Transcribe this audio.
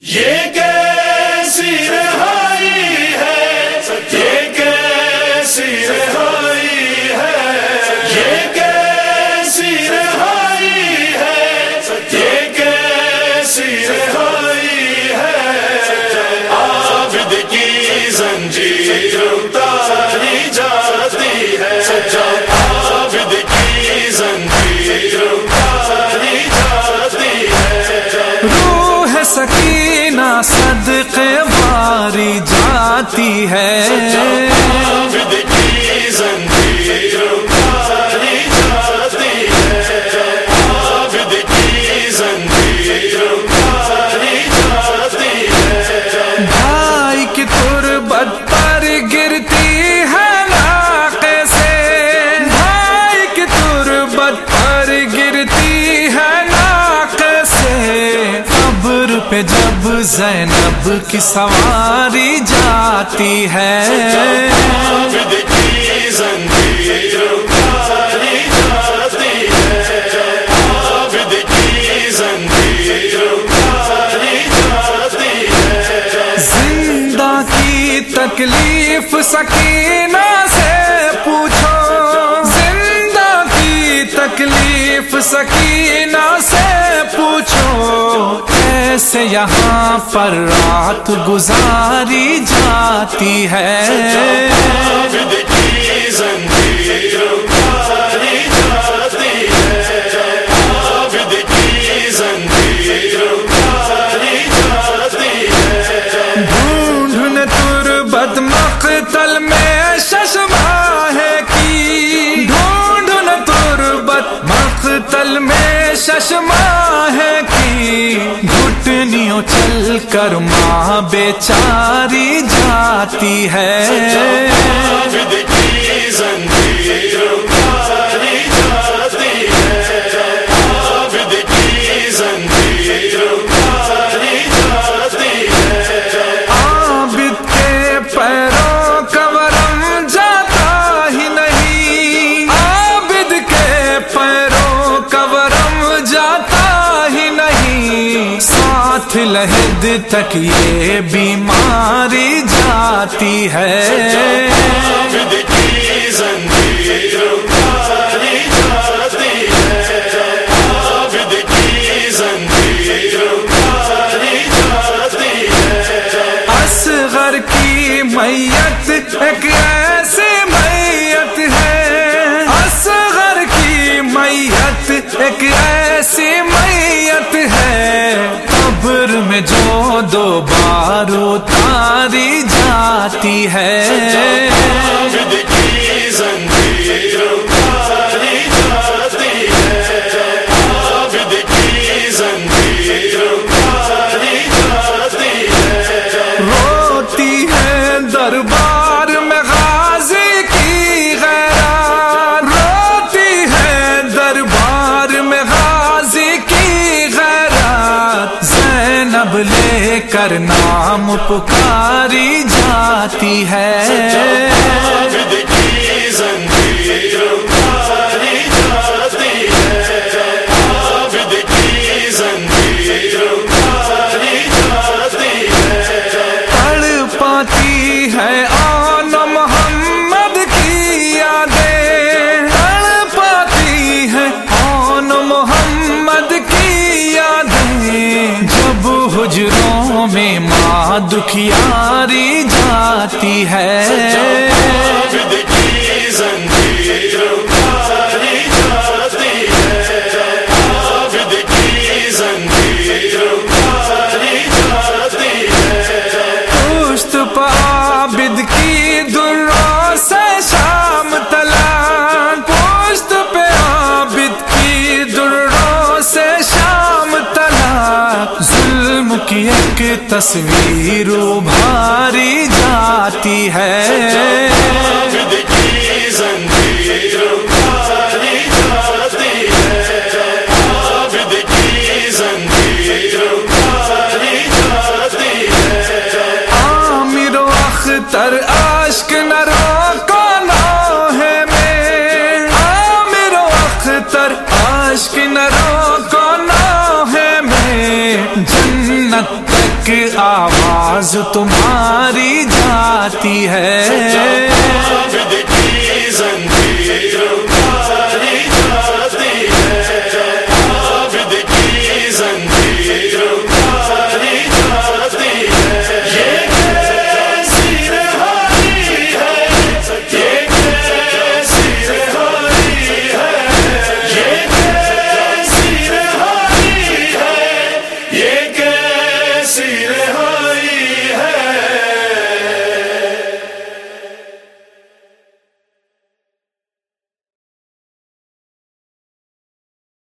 یہ کیسی رہائی ہے، یہ کیسی رہائی ہے، یہ کیسی رہائی ہے، یہ کیسی رہائی ہے، عابد کی زنجیر اتاری جاتی ہے، عابد کی زنجیر اتاری جاتی ہے، روح سکینہ صدقے باری جاتی ہے، عابد کی زنجیر اتاری جاتی ہے، عابد کی زنجیر اتاری جاتی ہے، بھائی کی تربت پر گرتی ہے ناقے سے، بھائی کی تربت پر گرتی ہے ناقے سے، قبر پہ جب زینب کی سواری جاتی ہے، عابد کی زنجیر اتاری جاتی ہے، عابد کی زنجیر اتاری جاتی ہے، زندہ کی تکلیف سکینہ سے پوچھو، زندہ کی تکلیف سکینہ سے پوچھو، کیسے یہاں پر رات گزاری جاتی ہے، عابد کی زنجیر اتاری جاتی ہے، عابد کی زنجیر اتاری جاتی ہے، ڈھونڈنے تربت مقتل میں ششماہ کی، ڈھونڈنے تربت مقتل میں ششماہ کی، گھٹنیوں چل کر ماں بیچاری جاتی ہے، عابد کی زنجیر اتاری جاتی ہے، عابد کی زنجیر اتاری جاتی ہے، عابد کے پیروں کا ورم جاتا ہی نہیں، عابد کے پیروں کا ورم جاتا ہی نہیں، ساتھ لحد تک یہ بیماری جاتی ہے، عابد کی زنجیر اتاری جاتی ہے، عابد کی زنجیر اتاری جاتی ہے، اصغر کی میت ایک ایسی میت ہے، اصغر کی میت ایک ایسی میت ہے، قبر میں جو دو بار اتاری جاتی ہے، عابد کی زنجیر اتاری جاتی ہے، عابد کی زنجیر اتاری جاتی ہے، روتی ہے دربار میں غازی کی غیرات، روتی ہے دربار میں غازی کی غیرات، زینب لے کر نام پکاری جاتی ہے، عابد کی زنجیر اتاری جاتی ہے، عابد کی زنجیر اتاری جاتی ہے، تڑپاتی ہے آن محمد کی یادیں، تڑپاتی ہے آن محمد کی یادیں، جب حجروں میں ماں دکھیاری جاتی ہے، عابد کی زنجیر اتاری جاتی ہے، عابد کی زنجیر اتاری جاتی ہے، پشت پہ عابد کی دروں سے شام تلان، پشت پہ عابد کی دروں سے شام تلان، ظلم کی ایک تصویر ابھاری جاتی ہے، عابد کی زنجیر اتاری جاتی ہے، عابد کی زنجیر اتاری جاتی ہے، عامر و اختر عاشق نہ روکو نوح میں، عامر و اختر عاشق نہ روکو نوح میں، جنت تک تک آواز تمہاری جاتی ہے. عابد کی زندگی